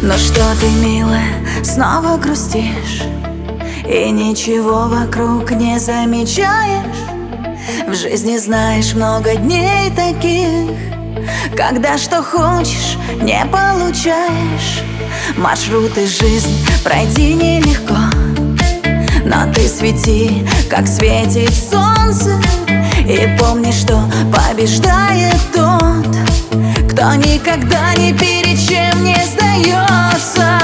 Но что ты, милая, снова грустишь и ничего вокруг не замечаешь? В жизни знаешь много дней таких, когда что хочешь не получаешь. Маршруты жизни пройти нелегко, но ты свети, как светит солнце. И помни, что побеждает тот, кто никогда ни перед чем не сдается.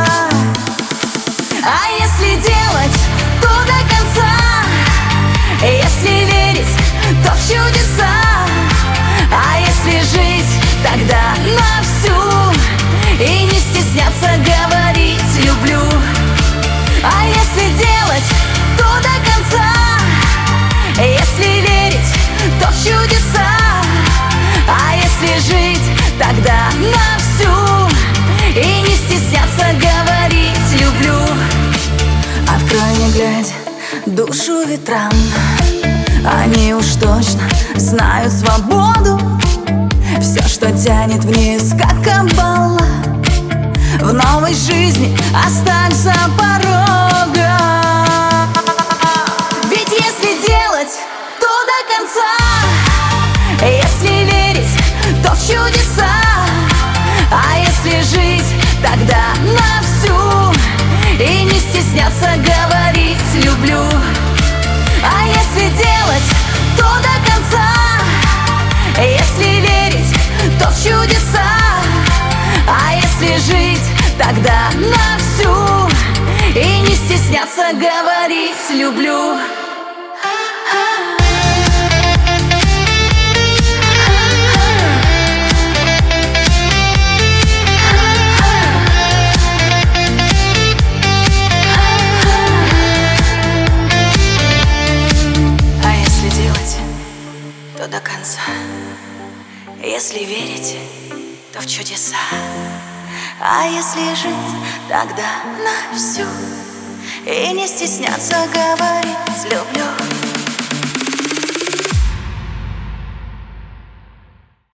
А если делать, то до конца, если верить, то в чудеса. А если жить, тогда на всю, и не стесняться говорить «люблю». А если делать, то до конца, если верить, то в чудеса. А если жить, тогда на всю, и не стесняться говорить «люблю». Открой, не глядя, душу ветрам, они уж точно знают свободу. Все, что тянет вниз, как кабала, в новой жизни оставь за порога. Ведь если делать, то до конца, если верить, то в чудеса. А если жить, тогда на всю, и не стесняться говорить «люблю». А если делать, то до конца, если верить, то в чудеса. А если жить, тогда на всю, и не стесняться говорить «люблю». До конца. Если верить, то в чудеса. А если жить, тогда на всю, и не стесняться говорить «люблю».